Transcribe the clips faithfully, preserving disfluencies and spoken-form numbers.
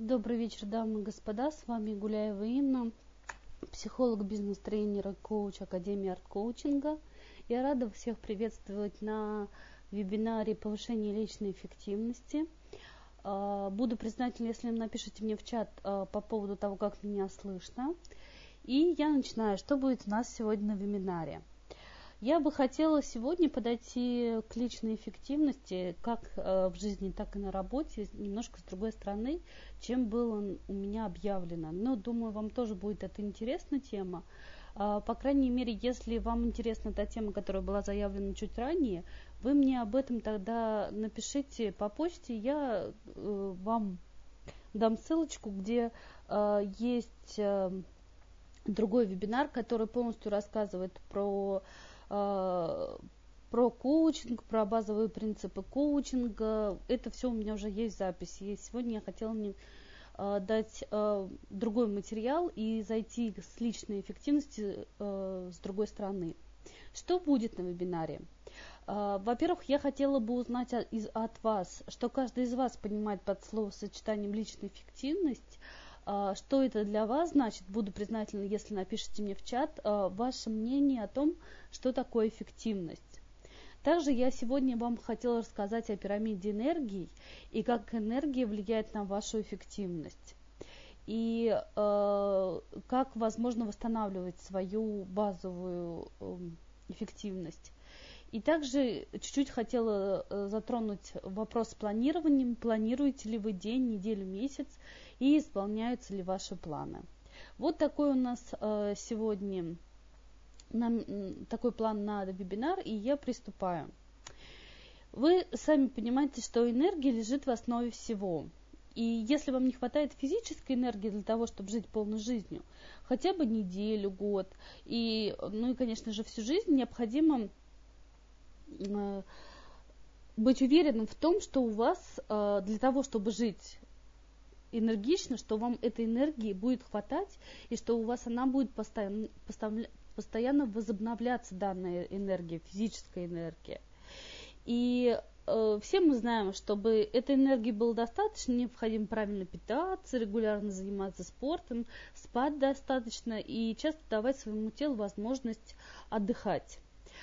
Добрый вечер, дамы и господа, с вами Гуляева Инна, психолог, бизнес-тренер и коуч Академии арт-коучинга. Я рада всех приветствовать на вебинаре повышения личной эффективности. Буду признательна, если напишите мне в чат по поводу того, как меня слышно. И я начинаю. Что будет у нас сегодня на вебинаре? Я бы хотела сегодня подойти к личной эффективности как в жизни, так и на работе немножко с другой стороны, чем было у меня объявлено. Но думаю, вам тоже будет это интересная тема. По крайней мере, если вам интересна та тема, которая была заявлена чуть ранее, вы мне об этом тогда напишите по почте, я вам дам ссылочку, где есть другой вебинар, который полностью рассказывает про про коучинг, про базовые принципы коучинга. Это все у меня уже есть в записи. И сегодня я хотела мне дать другой материал и зайти с личной эффективности с другой стороны. Что будет на вебинаре? Во-первых, я хотела бы узнать от вас, что каждый из вас понимает под словосочетанием личная эффективность. Что это для вас значит? Буду признательна, если напишите мне в чат ваше мнение о том, что такое эффективность. Также я сегодня вам хотела рассказать о пирамиде энергий и как энергия влияет на вашу эффективность. И э, как возможно восстанавливать свою базовую э, эффективность. И также чуть-чуть хотела затронуть вопрос с планированием. Планируете ли вы день, неделю, месяц и исполняются ли ваши планы? Вот такой у нас э, сегодня на, такой план на вебинар, и я приступаю. Вы сами понимаете, что энергия лежит в основе всего. И если вам не хватает физической энергии для того, чтобы жить полной жизнью, хотя бы неделю, год, и, ну и, конечно же, всю жизнь, необходимо быть уверенным в том, что у вас для того, чтобы жить энергично, что вам этой энергии будет хватать, и что у вас она будет постоянно, постоянно возобновляться, данная энергия, физическая энергия. И э, все мы знаем, чтобы этой энергии было достаточно, необходимо правильно питаться, регулярно заниматься спортом, спать достаточно и часто давать своему телу возможность отдыхать.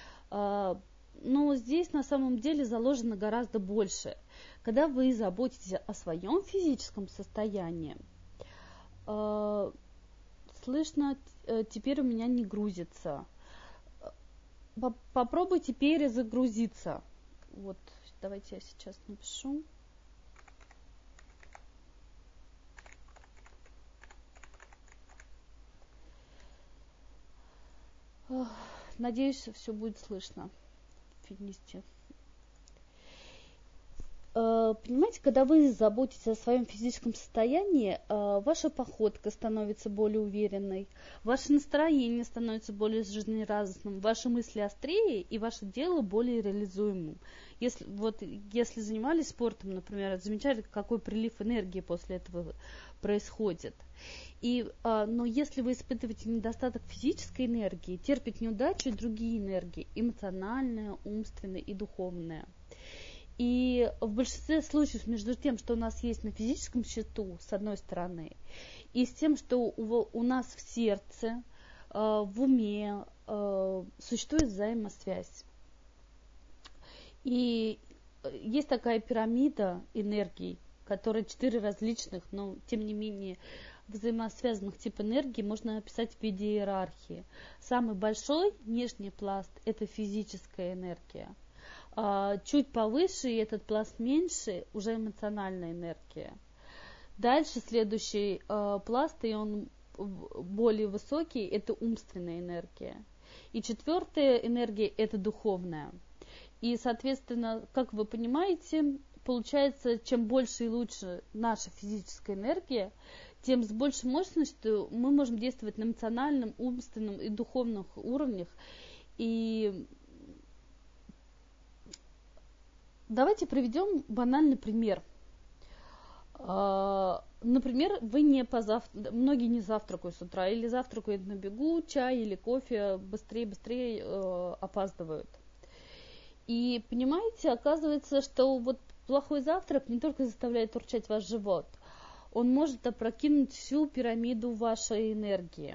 Но здесь на самом деле заложено гораздо больше. Когда вы заботитесь о своем физическом состоянии, э, слышно, э, теперь у меня не грузится. Попробуйте перезагрузиться. Вот, давайте я сейчас напишу. Надеюсь, все будет слышно. Финисте. Понимаете, когда вы заботитесь о своем физическом состоянии, ваша походка становится более уверенной, ваше настроение становится более жизнерадостным, ваши мысли острее и ваше дело более реализуемым. Если, вот, если занимались спортом, например, замечали, какой прилив энергии после этого происходит. И, но если вы испытываете недостаток физической энергии, терпите неудачу другие энергии, эмоциональная, умственная и духовная. И в большинстве случаев между тем, что у нас есть на физическом счету, с одной стороны, и с тем, что у, у нас в сердце, э, в уме э, существует взаимосвязь. И есть такая пирамида энергий, которая четыре различных, но тем не менее взаимосвязанных типа энергии можно описать в виде иерархии. Самый большой нижний пласт – это физическая энергия. Чуть повыше, и этот пласт меньше, уже эмоциональная энергия. Дальше следующий э, пласт, и он более высокий, это умственная энергия. И четвертая энергия – это духовная. И, соответственно, как вы понимаете, получается, чем больше и лучше наша физическая энергия, тем с большей мощностью мы можем действовать на эмоциональном, умственном и духовных уровнях. И давайте приведем банальный пример. Например, вы не позав... многие не завтракают с утра, или завтракают на бегу, чай или кофе, быстрее-быстрее э, опаздывают. И понимаете, оказывается, что вот плохой завтрак не только заставляет урчать ваш живот, он может опрокинуть всю пирамиду вашей энергии.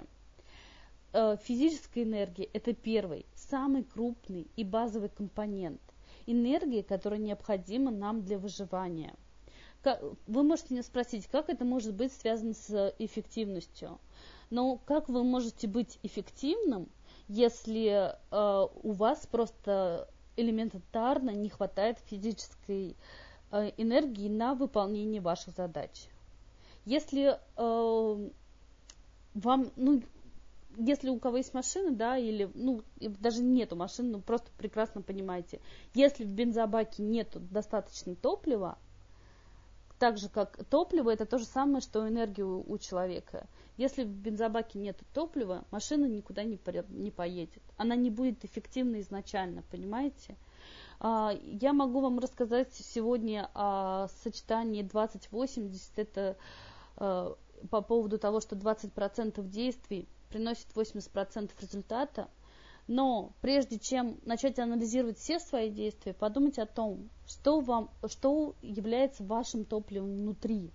Физическая энергия – это первый, самый крупный и базовый компонент. Энергия, которая необходима нам для выживания. Вы можете меня спросить, как это может быть связано с эффективностью? Но как вы можете быть эффективным, если э, у вас просто элементарно не хватает физической э, энергии на выполнение ваших задач? Если э, вам, ну, если у кого есть машина, да, или, ну, даже нету машины, ну, просто прекрасно понимаете, если в бензобаке нету достаточно топлива, так же, как топливо, это то же самое, что энергия у, у человека. Если в бензобаке нет топлива, машина никуда не, по, не поедет. Она не будет эффективна изначально, понимаете? А, я могу вам рассказать сегодня о сочетании двадцать восемьдесят. Это а, по поводу того, что двадцать процентов действий приносит восемьдесят процентов результата. Но прежде чем начать анализировать все свои действия, подумайте о том, что, вам, что является вашим топливом внутри.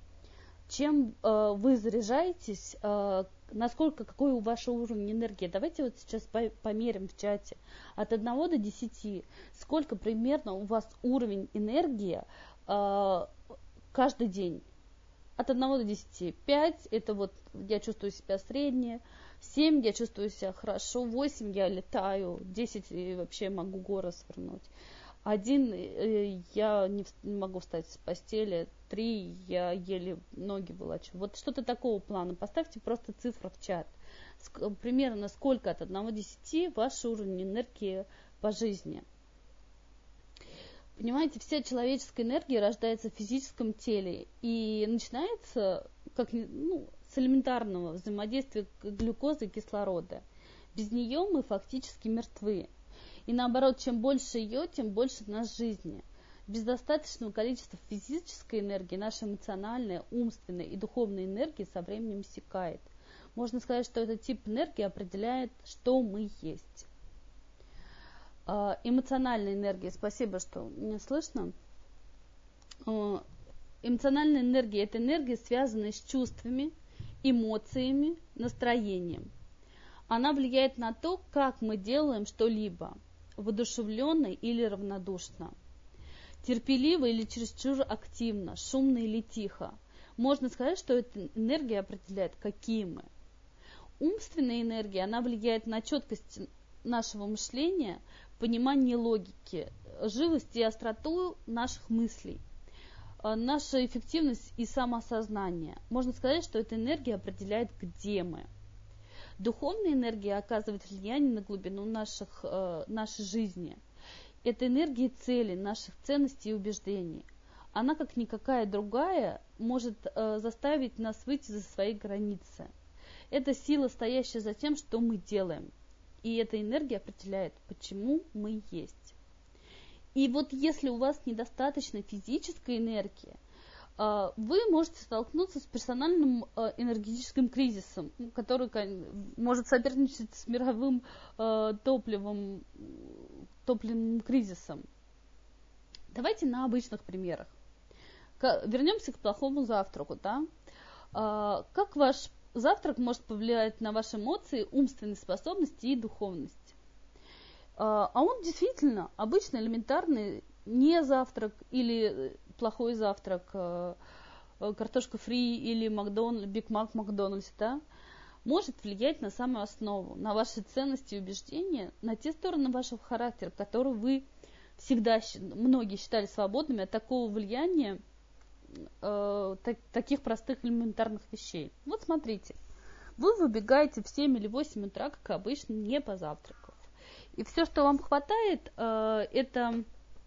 Чем э, вы заряжаетесь, э, насколько, какой у ваш уровень энергии. Давайте вот сейчас по, померим в чате. От одного до десяти. Сколько примерно у вас уровень энергии э, каждый день. От одного до десяти. пять это вот я чувствую себя средне. семь я чувствую себя хорошо. восемь я летаю. десять вообще могу горы свернуть. один я не могу встать с постели. три я еле ноги волочу. Вот что-то такого плана. Поставьте просто цифру в чат. Примерно сколько от одного до десяти ваш уровень энергии по жизни. Понимаете, вся человеческая энергия рождается в физическом теле и начинается как, ну, с элементарного взаимодействия глюкозы и кислорода. Без нее мы фактически мертвы. И наоборот, чем больше ее, тем больше нас жизни. Без достаточного количества физической энергии наша эмоциональная, умственная и духовная энергия со временем иссякает. Можно сказать, что этот тип энергии определяет, что мы есть. Эмоциональная энергия, спасибо, что меня слышно. Эмоциональная энергия – это энергия, связанная с чувствами, эмоциями, настроением. Она влияет на то, как мы делаем что-либо, воодушевленно или равнодушно, терпеливо или чересчур активно, шумно или тихо. Можно сказать, что эта энергия определяет, какие мы. Умственная энергия, она влияет на четкость нашего мышления, понимание логики, живость и остроту наших мыслей, наша эффективность и самоосознание. Можно сказать, что эта энергия определяет, где мы. Духовная энергия оказывает влияние на глубину наших, нашей жизни. Это энергия цели, наших ценностей и убеждений. Она, как никакая другая, может заставить нас выйти за свои границы. Это сила, стоящая за тем, что мы делаем. И эта энергия определяет, почему мы есть. И вот если у вас недостаточно физической энергии, вы можете столкнуться с персональным энергетическим кризисом, который может соперничать с мировым топливом, топливным кризисом. Давайте на обычных примерах. Вернемся к плохому завтраку. Да? Как ваш завтрак может повлиять на ваши эмоции, умственные способности и духовность? А он действительно обычно элементарный не завтрак или плохой завтрак, картошка фри или Макдональдс, Биг Мак Макдональдс, да, может влиять на самую основу, на ваши ценности и убеждения, на те стороны вашего характера, которые вы всегда, многие считали свободными от такого влияния, э, так, таких простых элементарных вещей. Вот смотрите, вы выбегаете в семь или восемь утра, как обычно, не позавтракав. И все, что вам хватает, э, это...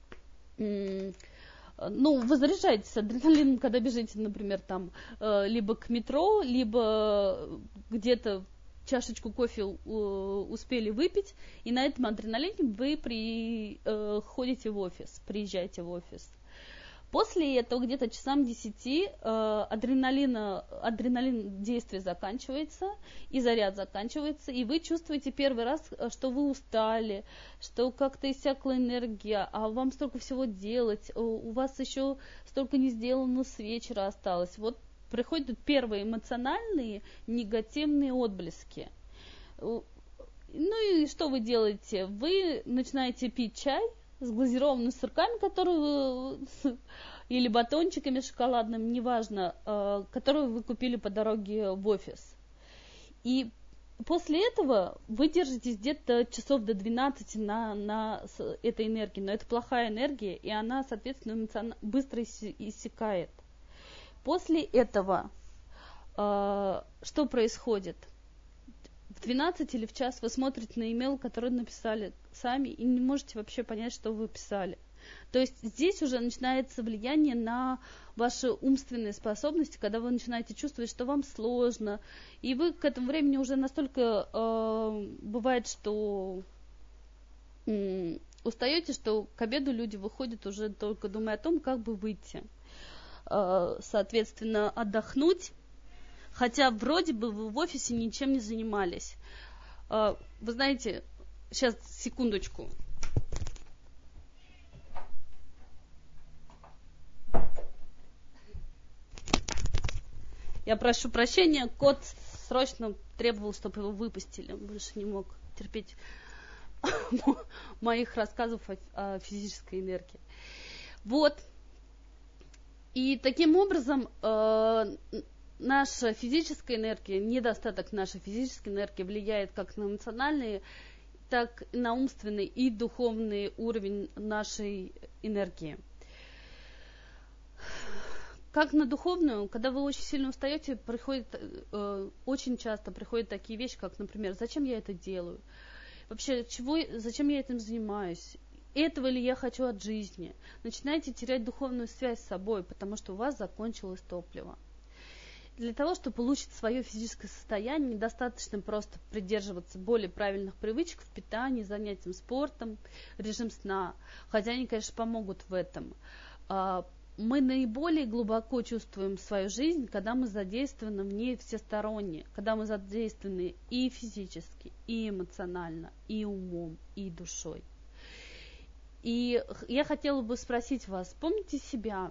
Э, ну, вы заряжаетесь адреналином, когда бежите, например, там, э, либо к метро, либо где-то чашечку кофе э, успели выпить, и на этом адреналине вы приходите э, в офис, приезжаете в офис. После этого где-то часам десяти э, адреналина, адреналин действия заканчивается, и заряд заканчивается, и вы чувствуете первый раз, что вы устали, что как-то иссякла энергия, а вам столько всего делать, у вас еще столько не сделано с вечера осталось. Вот приходят первые эмоциональные негативные отблески. Ну и что вы делаете? Вы начинаете пить чай с глазированными сырками, которые вы, или батончиками шоколадными, неважно, которые вы купили по дороге в офис. И после этого вы держитесь где-то часов до двенадцати на, на этой энергии, но это плохая энергия, и она, соответственно, быстро иссякает. После этого э, что происходит? В двенадцать или в час вы смотрите на имейл, который написали сами, и не можете вообще понять, что вы писали. То есть здесь уже начинается влияние на ваши умственные способности, когда вы начинаете чувствовать, что вам сложно, и вы к этому времени уже настолько э, бывает, что э, устаете, что к обеду люди выходят уже только думая о том, как бы выйти, э, соответственно, отдохнуть, хотя вроде бы вы в офисе ничем не занимались. Э, вы знаете, сейчас, секундочку. Я прошу прощения, кот срочно требовал, чтобы его выпустили. Он больше не мог терпеть моих рассказов о физической энергии. Вот. И таким образом э, наша физическая энергия, недостаток нашей физической энергии влияет как на эмоциональный, так и на умственный и духовный уровень нашей энергии. Как на духовную, когда вы очень сильно устаете, приходит, э, очень часто приходят такие вещи, как, например, зачем я это делаю? Вообще, чего, зачем я этим занимаюсь? Этого ли я хочу от жизни? Начинаете терять духовную связь с собой, потому что у вас закончилось топливо. Для того, чтобы улучшить свое физическое состояние, недостаточно просто придерживаться более правильных привычек в питании, занятиям спортом, режим сна. Хотя они, конечно, помогут в этом. Мы наиболее глубоко чувствуем свою жизнь, когда мы задействованы в ней всесторонне, когда мы задействованы и физически, и эмоционально, и умом, и душой. И я хотела бы спросить вас, помните себя,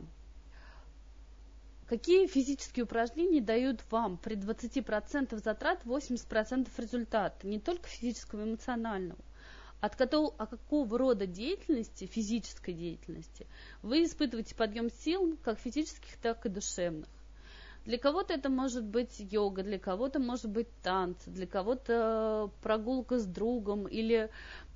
какие физические упражнения дают вам при двадцати процентах затрат восемьдесят процентов результата, не только физического, и эмоционального? От какого, от какого рода деятельности, физической деятельности, вы испытываете подъем сил, как физических, так и душевных. Для кого-то это может быть йога, для кого-то может быть танцы, для кого-то прогулка с другом, или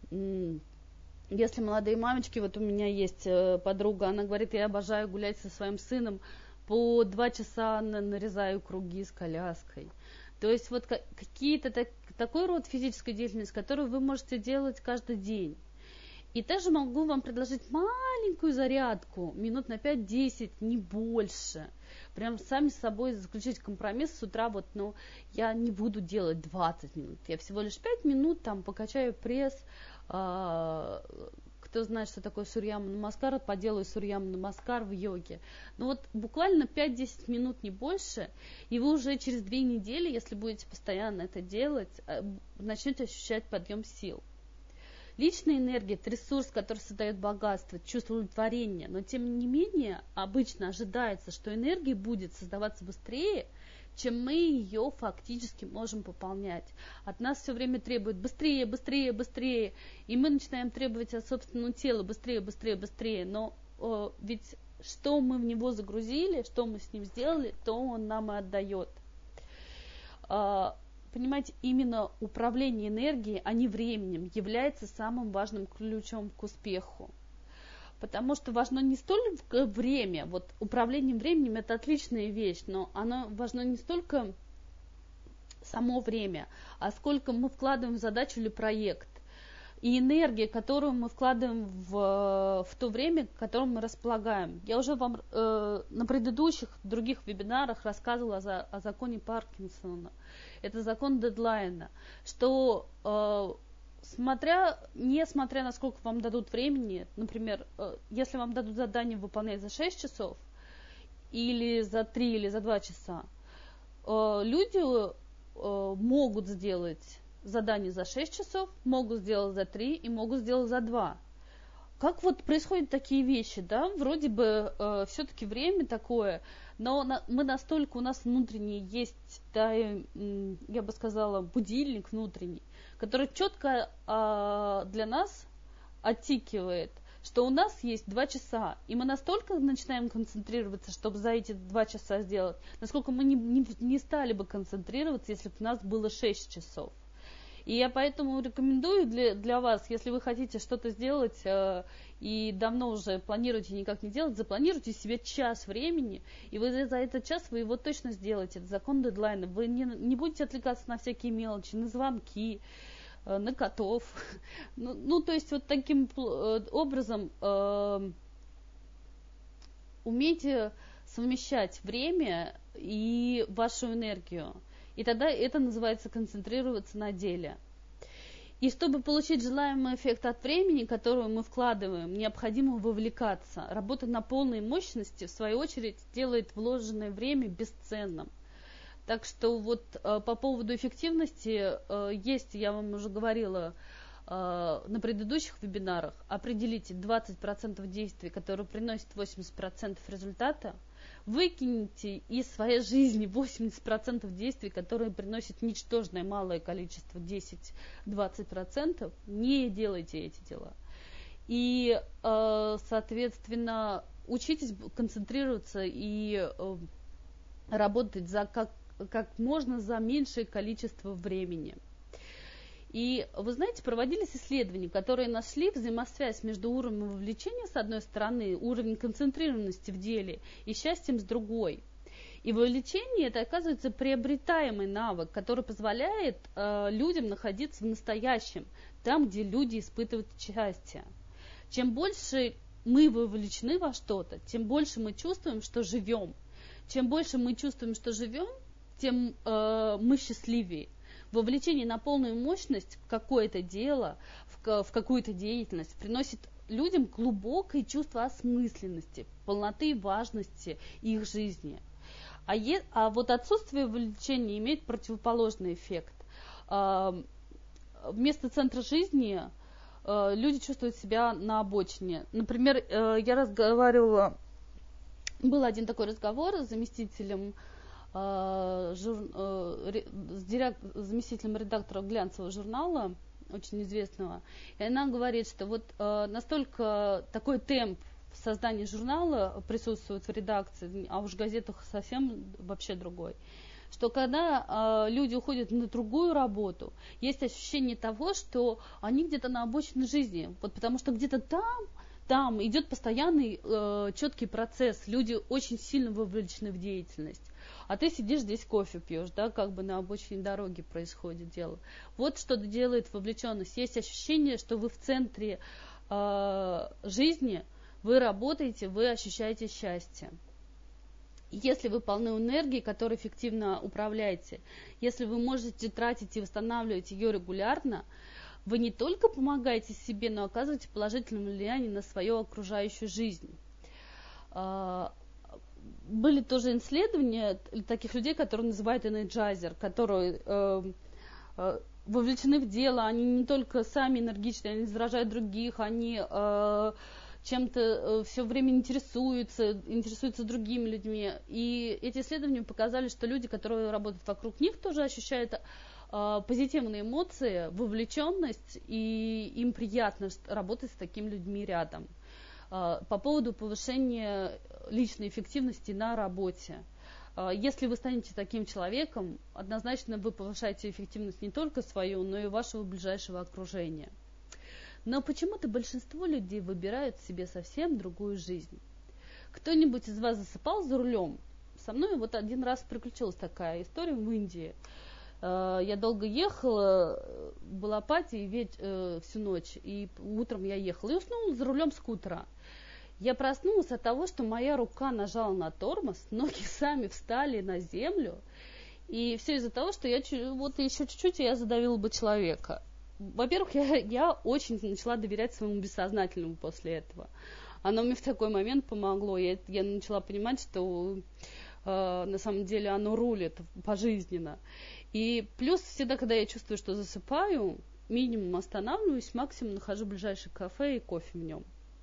если молодые мамочки, вот у меня есть подруга, она говорит, я обожаю гулять со своим сыном, по два часа нарезаю круги с коляской. То есть вот какие-то так, такой род физической деятельности, которую вы можете делать каждый день. И также могу вам предложить маленькую зарядку, минут на пять-десять, не больше. Прям сами с собой заключить компромисс с утра, вот, ну, я не буду делать двадцать минут, я всего лишь пять минут там покачаю пресс, э, кто знает, что такое сурья-намаскар, поделаю сурья-намаскар в йоге. Ну вот буквально пять-десять минут, не больше, и вы уже через две недели, если будете постоянно это делать, начнете ощущать подъем сил. Личная энергия – это ресурс, который создает богатство, чувство удовлетворения, но тем не менее обычно ожидается, что энергия будет создаваться быстрее, чем мы ее фактически можем пополнять. От нас все время требуют быстрее, быстрее, быстрее, и мы начинаем требовать от собственного тела быстрее, быстрее, быстрее, но э, ведь что мы в него загрузили, что мы с ним сделали, то он нам и отдает. Э, понимаете, именно управление энергией, а не временем, является самым важным ключом к успеху. Потому что важно не столько время, вот управление временем это отличная вещь, но оно важно не столько само время, а сколько мы вкладываем в задачу или проект. И энергия, которую мы вкладываем в, в то время, которым мы располагаем. Я уже вам э, на предыдущих других вебинарах рассказывала о, за, о законе Паркинсона. Это закон дедлайна, что э, Смотря, несмотря на сколько вам дадут времени, например, если вам дадут задание выполнять за шесть часов, или за три, или за два часа, люди могут сделать задание за шесть часов, могут сделать за три и могут сделать за два. Как вот происходят такие вещи, да? Вроде бы все-таки время такое, Но на, мы настолько, у нас внутренний есть, да, я бы сказала, будильник внутренний, который четко а, для нас оттикивает, что у нас есть два часа, и мы настолько начинаем концентрироваться, чтобы за эти два часа сделать, насколько мы не, не, не стали бы концентрироваться, если бы у нас было шесть часов. И я поэтому рекомендую для, для вас, если вы хотите что-то сделать э, и давно уже планируете никак не делать, запланируйте себе час времени, и вы за этот час вы его точно сделаете. Это закон дедлайна. Вы не, не будете отвлекаться на всякие мелочи, на звонки, э, на котов. ну, ну, то есть вот таким э, образом э, умейте совмещать время и вашу энергию. И тогда это называется концентрироваться на деле. И чтобы получить желаемый эффект от времени, который мы вкладываем, необходимо вовлекаться. Работа на полной мощности, в свою очередь, делает вложенное время бесценным. Так что вот э, по поводу эффективности э, есть, я вам уже говорила э, на предыдущих вебинарах, определите двадцать процентов действий, которые приносят восемьдесят процентов результата. Выкиньте из своей жизни восемьдесят процентов действий, которые приносят ничтожное малое количество, десять-двадцать процентов. Не делайте эти дела. И, э, соответственно, учитесь концентрироваться и э, работать за как, как можно за меньшее количество времени. И, вы знаете, проводились исследования, которые нашли взаимосвязь между уровнем вовлечения, с одной стороны, уровень концентрированности в деле, и счастьем с другой. И вовлечение – это, оказывается, приобретаемый навык, который позволяет э, людям находиться в настоящем, там, где люди испытывают счастье. Чем больше мы вовлечены во что-то, тем больше мы чувствуем, что живем. Чем больше мы чувствуем, что живем, тем э, мы счастливее. Вовлечение на полную мощность в какое-то дело, в, в какую-то деятельность приносит людям глубокое чувство осмысленности, полноты и важности их жизни. А, е, а вот отсутствие вовлечения имеет противоположный эффект. А, вместо центра жизни а, люди чувствуют себя на обочине. Например, а, я разговаривала, был один такой разговор с заместителем Жур, с директ, заместителем редактора глянцевого журнала, очень известного, и она говорит, что вот настолько такой темп в создании журнала присутствует в редакции, а уж в газетах совсем вообще другой, что когда люди уходят на другую работу, есть ощущение того, что они где-то на обочине жизни, вот потому что где-то там там идет постоянный э, четкий процесс, люди очень сильно вовлечены в деятельность. А ты сидишь здесь кофе пьешь, да, как бы на обочине дороги происходит дело. Вот что делает вовлеченность. Есть ощущение, что вы в центре э, жизни, вы работаете, вы ощущаете счастье. Если вы полны энергии, которой эффективно управляете, если вы можете тратить и восстанавливать ее регулярно, вы не только помогаете себе, но оказываете положительное влияние на свою окружающую жизнь. Были тоже исследования таких людей, которые называют энерджайзер, которые э, э, вовлечены в дело, они не только сами энергичны, они заражают других, они э, чем-то э, все время интересуются, интересуются другими людьми. И эти исследования показали, что люди, которые работают вокруг них, тоже ощущают э, позитивные эмоции, вовлеченность, и им приятно работать с такими людьми рядом. По поводу повышения личной эффективности на работе. Если вы станете таким человеком, однозначно вы повышаете эффективность не только свою, но и вашего ближайшего окружения. Но почему-то большинство людей выбирают себе совсем другую жизнь. Кто-нибудь из вас засыпал за рулем? Со мной вот один раз приключилась такая история в Индии. Я долго ехала, была пати ведь, э, всю ночь, и утром я ехала и уснула за рулем скутера. Я проснулась от того, что моя рука нажала на тормоз, ноги сами встали на землю, и все из-за того, что я вот еще чуть-чуть, и я задавила бы человека. Во-первых, я, я очень начала доверять своему бессознательному после этого. Оно мне в такой момент помогло. Я, я начала понимать, что э, на самом деле оно рулит пожизненно. И плюс всегда, когда я чувствую, что засыпаю, минимум останавливаюсь, максимум нахожу ближайшее кафе и кофе в нем.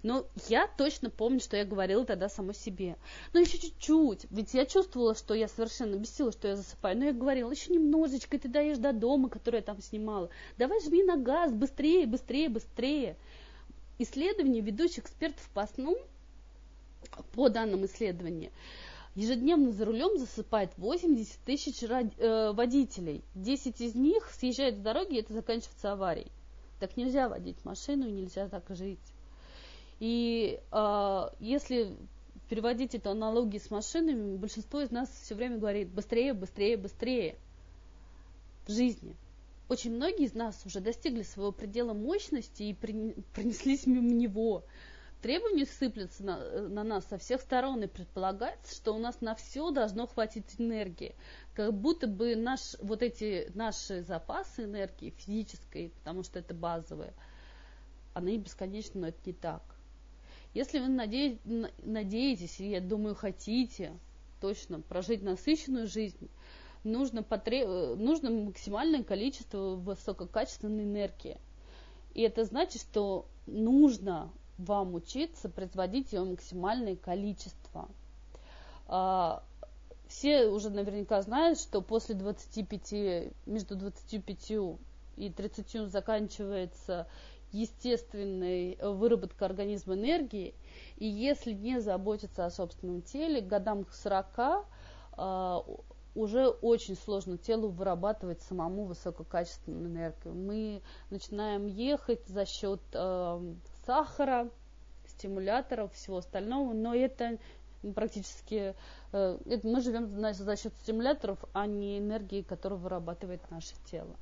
Но я точно помню, что я говорила тогда самой себе. Но еще чуть-чуть. Ведь я чувствовала, что я совершенно без сил, что я засыпаю. Но я говорила, еще немножечко, и ты доедешь до дома, который я там снимала. Давай жми на газ, быстрее, быстрее, быстрее. Исследования ведущих экспертов по сну, по данным исследования, ежедневно за рулем засыпает восемьдесят тысяч водителей. десять из них съезжают с дороги, и это заканчивается аварией. Так нельзя водить машину, и нельзя так жить. И э, если переводить эту аналогию с машинами, большинство из нас все время говорит быстрее, быстрее, быстрее в жизни. Очень многие из нас уже достигли своего предела мощности и при, пронеслись мимо него. Требования сыплются на, на нас со всех сторон, и предполагается, что у нас на все должно хватить энергии. Как будто бы наш, вот эти наши запасы энергии физической, потому что это базовые, они бесконечны, но это не так. Если вы наде, надеетесь, и я думаю, хотите точно прожить насыщенную жизнь, нужно, потреб, нужно максимальное количество высококачественной энергии. И это значит, что нужно вам учиться производить ее максимальное количество. Все уже наверняка знают, что после двадцати пяти, между двадцатью пятью и тридцатью заканчивается естественной выработка организма энергии. И если не заботиться о собственном теле, к годам к сорока уже очень сложно телу вырабатывать самому высококачественную энергию. Мы начинаем ехать за счет э, сахара, стимуляторов, всего остального, но это практически, э, это мы живем значит, за счет стимуляторов, а не энергии, которую вырабатывает наше тело.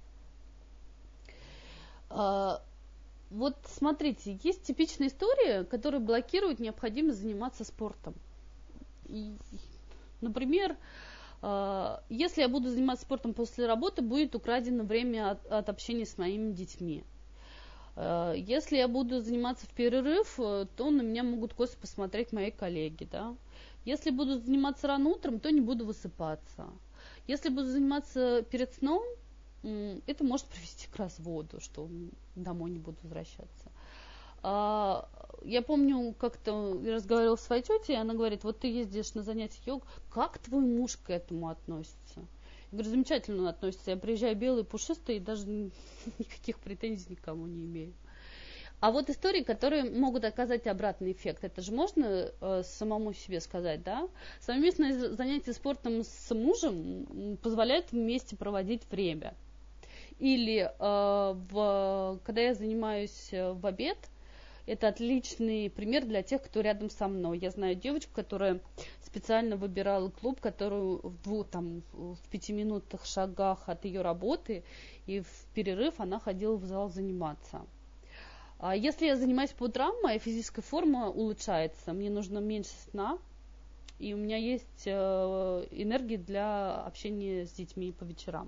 Э, вот смотрите, есть типичная история, которая блокирует необходимость заниматься спортом. И, например, если я буду заниматься спортом после работы, будет украдено время от, от общения с моими детьми. Если я буду заниматься в перерыв, то на меня могут косо посмотреть мои коллеги. Да? Если буду заниматься рано утром, то не буду высыпаться. Если буду заниматься перед сном, это может привести к разводу, что домой не буду возвращаться. Я помню, как-то разговаривала с своей тетей, она говорит, вот ты ездишь на занятия йог, как твой муж к этому относится? Я говорю, замечательно он относится, я приезжаю белый, пушистый, и даже никаких претензий никому не имею. А вот истории, которые могут оказать обратный эффект, это же можно э, самому себе сказать, да? Совместное занятие спортом с мужем позволяет вместе проводить время. Или э, в, когда я занимаюсь в обед, это отличный пример для тех, кто рядом со мной. Я знаю девочку, которая специально выбирала клуб, который в, двух, там, в пяти минутах шагах от ее работы, и в перерыв она ходила в зал заниматься. А если я занимаюсь по утрам, моя физическая форма улучшается, мне нужно меньше сна, и у меня есть э, энергия для общения с детьми по вечерам.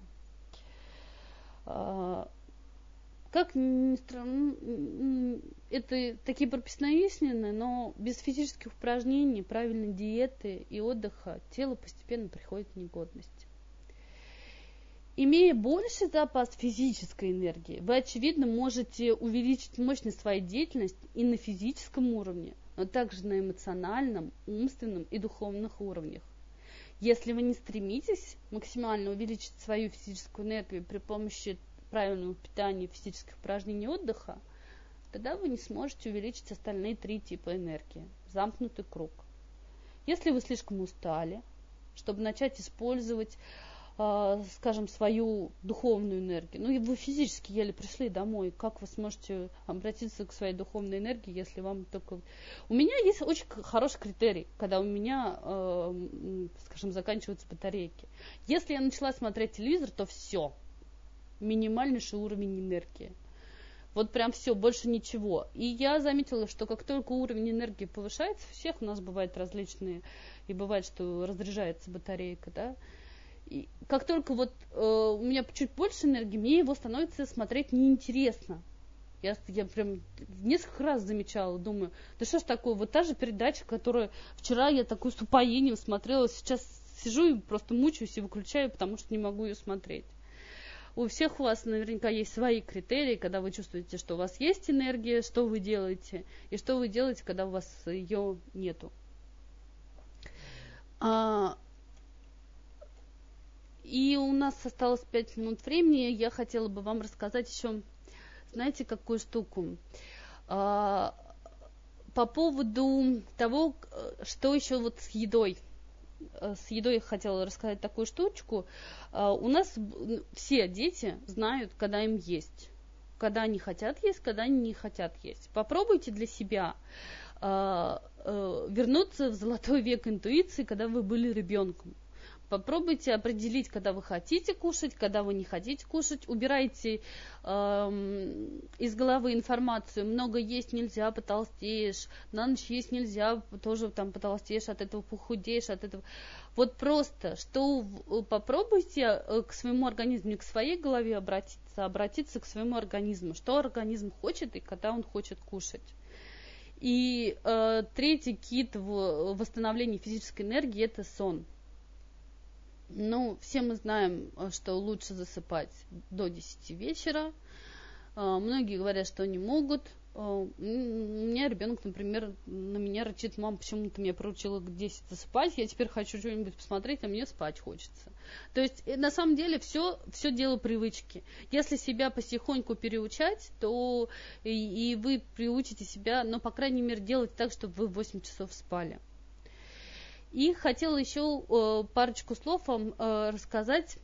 Как ни странно, это такие прописные истины, но без физических упражнений, правильной диеты и отдыха тело постепенно приходит в негодность. Имея больший запас физической энергии, вы, очевидно, можете увеличить мощность своей деятельности и на физическом уровне, но также на эмоциональном, умственном и духовных уровнях. Если вы не стремитесь максимально увеличить свою физическую энергию при помощи правильного питания, физических упражнений и отдыха, тогда вы не сможете увеличить остальные три типа энергии. Замкнутый круг. Если вы слишком устали, чтобы начать использовать, э, скажем, свою духовную энергию, ну и вы физически еле пришли домой, как вы сможете обратиться к своей духовной энергии, если вам только... У меня есть очень хороший критерий, когда у меня, э, скажем, заканчиваются батарейки. Если я начала смотреть телевизор, то все. Минимальнейший уровень энергии. Вот прям все, больше ничего. И я заметила, что как только уровень энергии повышается, у всех у нас бывают различные, и бывает, что разряжается батарейка, да. И как только вот э, у меня чуть больше энергии, мне его становится смотреть неинтересно. Я, я прям несколько раз замечала, думаю, да что ж такое, вот та же передача, которую вчера я такой с упоением смотрела, сейчас сижу и просто мучаюсь и выключаю, потому что не могу ее смотреть. у всех у вас наверняка есть свои критерии, когда вы чувствуете, что у вас есть энергия, что вы делаете, и что вы делаете, когда у вас ее нету. А, и у нас осталось пять минут времени. Я хотела бы вам рассказать еще, знаете, какую штуку. А, по поводу того, что еще вот с едой. С едой я хотела рассказать такую штучку. У нас все дети знают, когда им есть. Когда они хотят есть, когда они не хотят есть. Попробуйте для себя вернуться в золотой век интуиции, когда вы были ребенком. Попробуйте определить, когда вы хотите кушать, когда вы не хотите кушать. Убирайте э, из головы информацию. Много есть нельзя, потолстеешь. На ночь есть нельзя, тоже там потолстеешь, от этого похудеешь, от этого. Вот просто, что попробуйте к своему организму, не к своей голове обратиться, а обратиться к своему организму. Что организм хочет и когда он хочет кушать. И э, третий кит в восстановлении физической энергии – это сон. Ну, все мы знаем, что лучше засыпать до десяти вечера. Многие говорят, что не могут. У меня ребенок, например, на меня рычит: мама, почему ты меня поручила к десяти засыпать? Я теперь хочу что-нибудь посмотреть, а мне спать хочется. То есть, на самом деле, все, все дело привычки. Если себя потихоньку переучать, то и, и вы приучите себя, ну, по крайней мере, делать так, чтобы вы восемь часов спали. И хотела еще э, парочку слов вам э, рассказать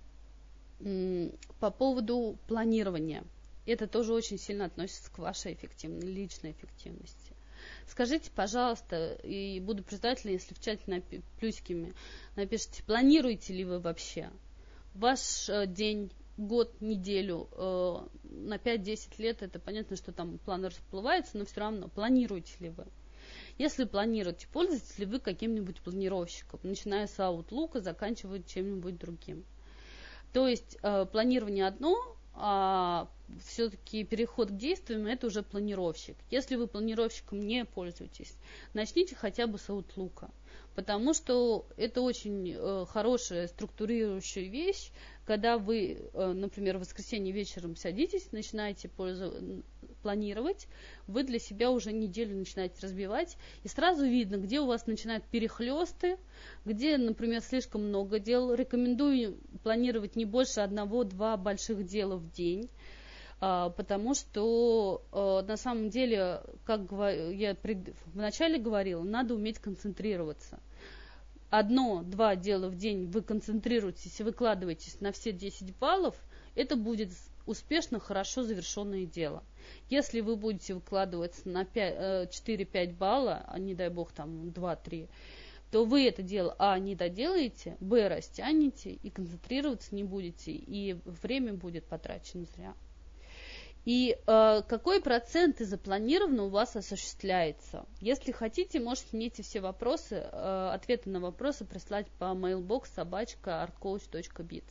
э, по поводу планирования. Это тоже очень сильно относится к вашей эффективной, личной эффективности. Скажите, пожалуйста, и буду признательна, если в чате напи- плюсиками напишите, планируете ли вы вообще ваш э, день, год, неделю, э, на пять-десять лет, это понятно, что там план расплывается, но все равно планируете ли вы? Если планируете, пользуетесь ли вы каким-нибудь планировщиком, начиная с Outlook и заканчивая чем-нибудь другим. То есть э, планирование одно, а все-таки переход к действиям – это уже планировщик. Если вы планировщиком не пользуетесь, начните хотя бы с Outlook, потому что это очень э, хорошая структурирующая вещь, когда вы, э, например, в воскресенье вечером садитесь, начинаете пользоваться, планировать, вы для себя уже неделю начинаете разбивать, и сразу видно, где у вас начинают перехлесты, где, например, слишком много дел. Рекомендую планировать не больше одного-два больших дела в день, потому что на самом деле, как я вначале говорила, надо уметь концентрироваться. Одно-два дела в день вы концентрируетесь и выкладываетесь на все десять баллов, это будет успешно, хорошо завершенное дело. Если вы будете выкладываться на четыре-пять балла, а не дай бог там два-три, то вы это дело, а, не доделаете, б, растянете и концентрироваться не будете, и время будет потрачено зря. И э, какой процент из запланированного у вас осуществляется? Если хотите, можете мне эти все вопросы, э, ответы на вопросы прислать по mailbox собачка artcoach точка biz.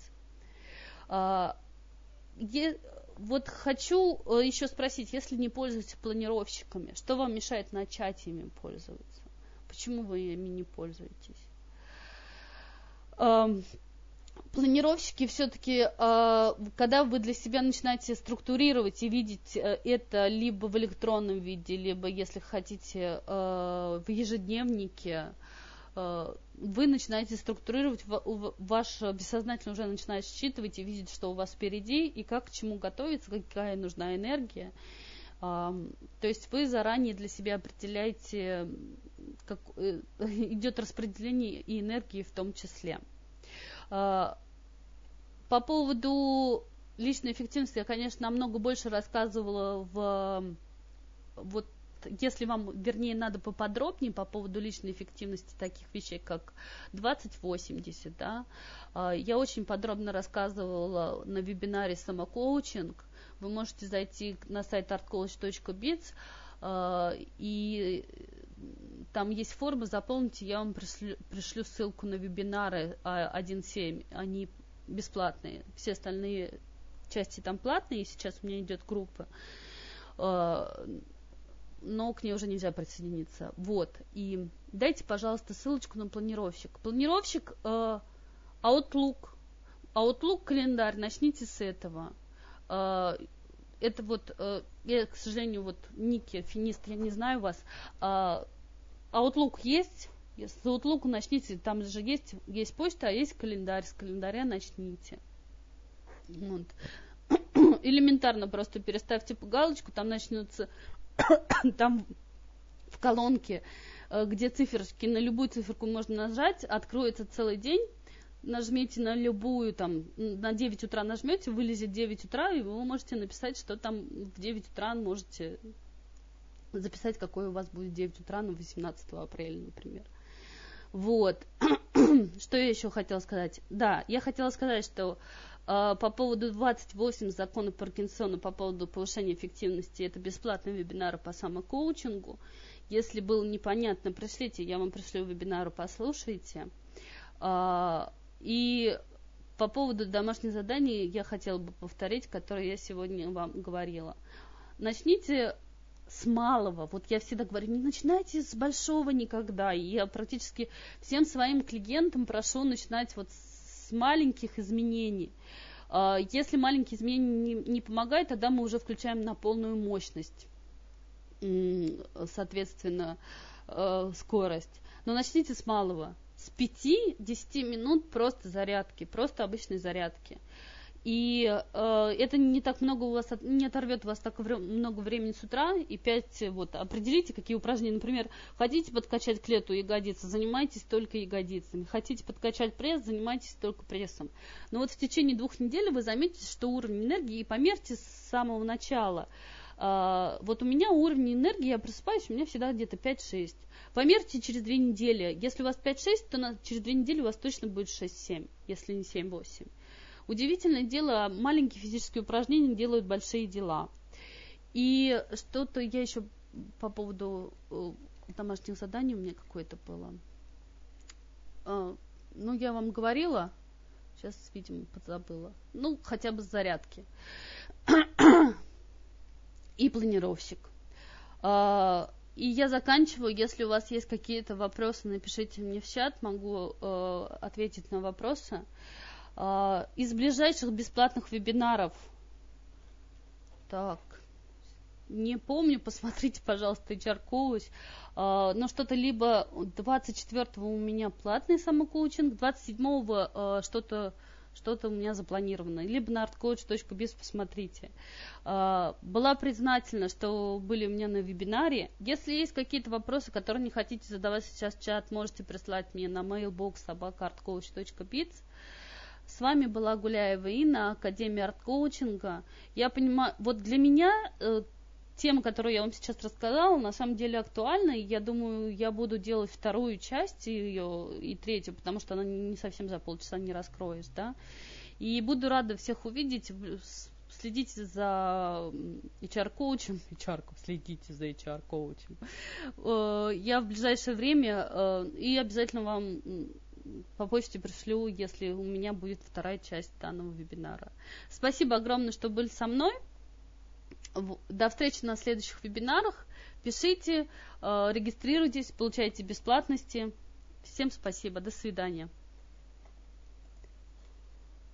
Э, е, вот хочу э, еще спросить, если не пользуетесь планировщиками, что вам мешает начать ими пользоваться? Почему вы ими не пользуетесь? Э, Планировщики все-таки, когда вы для себя начинаете структурировать и видеть это либо в электронном виде, либо, если хотите, в ежедневнике, вы начинаете структурировать, ваш бессознательно уже начинает считывать и видеть, что у вас впереди, и как к чему готовиться, какая нужна энергия. То есть вы заранее для себя определяете, как идет распределение и энергии в том числе. По поводу личной эффективности я, конечно, намного больше рассказывала в, вот, если вам, вернее, надо поподробнее по поводу личной эффективности таких вещей, как двадцать восемьдесят, да, я очень подробно рассказывала на вебинаре «Самокоучинг». Вы можете зайти на сайт artcoach точка biz, и там есть форма, заполните, я вам пришлю, пришлю ссылку на вебинары один семь, они бесплатные, все остальные части там платные, и сейчас у меня идет группа, но к ней уже нельзя присоединиться. Вот, и дайте, пожалуйста, ссылочку на планировщик. Планировщик Outlook, Outlook календарь, начните с этого. Это вот, я, к сожалению, вот Ники, финист, я не знаю вас. Outlook есть? С Outlook начните, там же есть, есть почта, а есть календарь. С календаря начните. Вот. Элементарно просто переставьте галочку, там начнется, там в колонке, где циферки, на любую циферку можно нажать, откроется целый день. Нажмите на любую, там, на девять утра нажмете, вылезет девять утра, и вы можете написать, что там в девять утра можете записать, какое у вас будет девять утра, ну, восемнадцатого апреля, например. Вот. Что я еще хотела сказать? Да, я хотела сказать, что э, по поводу двадцать восемь закона Паркинсона, по поводу повышения эффективности, это бесплатные вебинары по самокоучингу. Если было непонятно, пришлите, я вам пришлю вебинары, послушайте. Э, И по поводу домашних заданий я хотела бы повторить, которые я сегодня вам говорила. Начните с малого. Вот я всегда говорю, не начинайте с большого никогда. И я практически всем своим клиентам прошу начинать вот с маленьких изменений. Если маленькие изменения не, не помогают, тогда мы уже включаем на полную мощность, соответственно, скорость. Но начните с малого. С пяти-десяти минут просто зарядки, просто обычной зарядки. И э, это не так много у вас, от, не оторвет у вас так вре- много времени с утра. И пять, вот, определите, какие упражнения. Например, хотите подкачать к лету ягодицы, занимайтесь только ягодицами. Хотите подкачать пресс, занимайтесь только прессом. Но вот в течение двух недель вы заметите, что уровень энергии, и померьте с самого начала. Э, вот у меня уровень энергии, я просыпаюсь, у меня всегда где-то пять-шесть. Померьте через две недели. Если у вас пять-шесть, то на, через две недели у вас точно будет шесть-семь, если не семь-восемь. Удивительное дело, маленькие физические упражнения делают большие дела. И что-то я еще по поводу э, домашних заданий у меня какое-то было. Э, ну, я вам говорила, сейчас, видимо, подзабыла. Ну, хотя бы с зарядки. И планировщик. Э, И я заканчиваю. Если у вас есть какие-то вопросы, напишите мне в чат, могу э, ответить на вопросы. Э, из ближайших бесплатных вебинаров, так, не помню, посмотрите, пожалуйста, эйч ар-коуч, э, но что-то либо двадцать четвёртого у меня платный самокоучинг, двадцать седьмого э, что-то что-то у меня запланировано, либо на artcoach точка biz посмотрите. Была признательна, что были у меня на вебинаре. Если есть какие-то вопросы, которые не хотите задавать сейчас в чат, можете прислать мне на mailbox собака artcoach точка biz. С вами была Гуляева Инна, Академия арт-коучинга. Я понимаю, вот для меня э, тема, которую я вам сейчас рассказала, на самом деле актуальна, и я думаю, я буду делать вторую часть ее и третью, потому что она не совсем за полчаса не раскроешь, да. И буду рада всех увидеть. Следите за эйч ар-коучем, эйч ар, следите за эйч ар-коучем. Я в ближайшее время и обязательно вам по почте пришлю, если у меня будет вторая часть данного вебинара. Спасибо огромное, что были со мной. До встречи на следующих вебинарах. Пишите, регистрируйтесь, получайте бесплатности. Всем спасибо. До свидания.